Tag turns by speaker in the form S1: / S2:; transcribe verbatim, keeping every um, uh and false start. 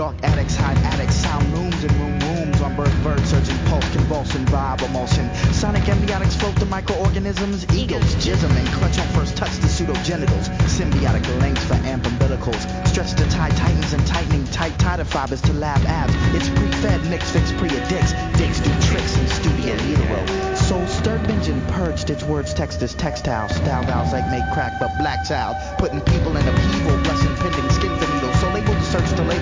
S1: Dark addicts hide addicts, sound looms in room rooms. On birth verge, surging pulse, convulsion, vibe, emulsion. Sonic embiotics float to microorganisms. Egos, jism, and clutch on first touch the pseudogenitals. Symbiotic links for amp umbilicals. Stretch the tie tightens and tightening tight tidal fibers to lab abs. It's pre-fed, mix fix pre-addicts. Dicks do tricks in studio utero. Soul stirred binging, purged its words text as textile. Style vowels like make crack but black child. Putting people in upheaval